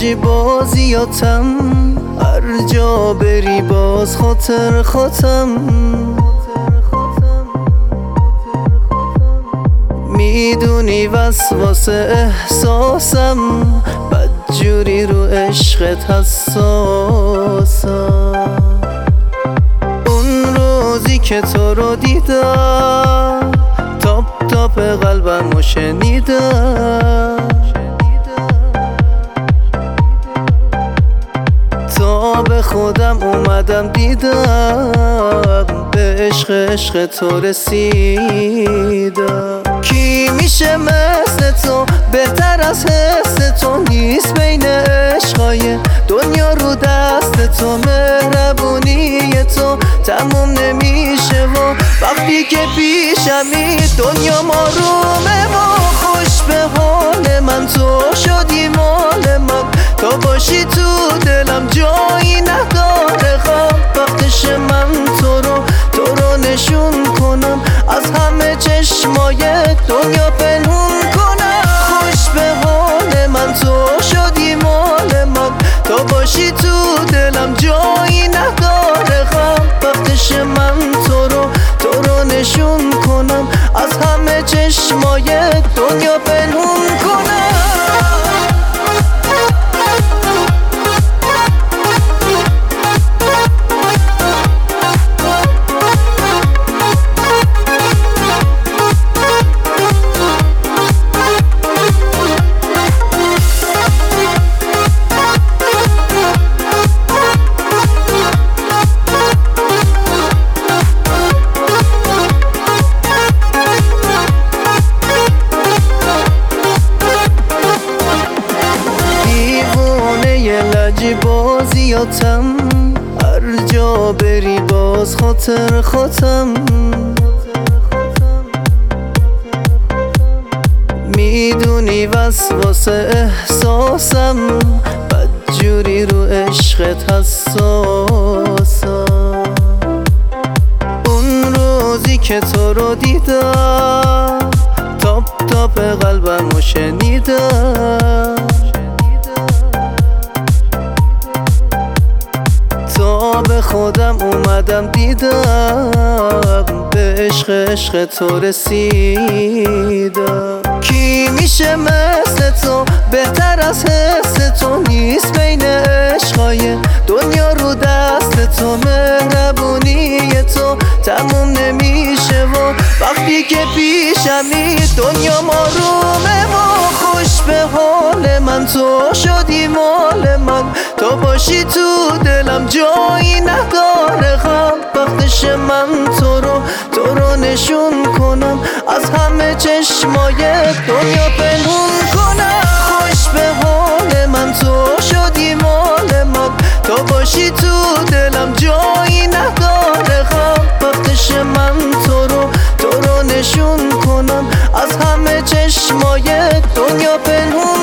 لجی بازیاتم، هر جا بری باز خاطر خاتم. میدونی وسواسه احساسم، بدجوری رو عشقت حساسم. اون روزی که تو رو دیدم، تاپ تاپ قلبم رو شنیدم. تا به خودم اومدم دیدم، به عشق تو رسیدم. کی میشه مثل تو، بهتر از حس تو نیست بین عشقای دنیا رو دست تو. مهربونی تو تموم نمیشه و وقتی که پیشمی دنیا مارومه. و خوش به حال من تو شدی مال من، تو باشی تو دلم جایی نداره. خواب وقتش من تو رو نشون کنم، از همه چشمای دنیا پنهون کنم. خوش به حال من تو شدی مال من، تو باشی تو دلم جایی نداره. خواب وقتش من تو رو نشون کنم، از همه چشمای دنیا پنهون کنم. لجی بازیاتم، هر جا بری باز خاطر خاتم. میدونی وسواسه احساسم، بدجوری رو عشقت حساسم. اون روزی که تو رو دیدم، تاپ تاپ قلبم رو شنیدم. تا به خودم اومدم دیدم، به عشق تو رسیدم. کی میشه مثل تو، بهتر از حس تو نیست بین عشقای دنیا رو دست تو. مهربونی تو تموم نمیشه و وقتی که پیشمی دنیا مارومه. و خوش به حال من تو شدی مال من، تو باشی تو دلم جایی نداره. خواب وقتش من تو رو نشون کنم، از همه چشمای دنیا پنهون کنم. خوش به حال من تو شدی مال من، تو باشی تو دلم جایی نداره. خواب وقتش من تو رو نشون کنم، از همه چشمای دنیا پنهون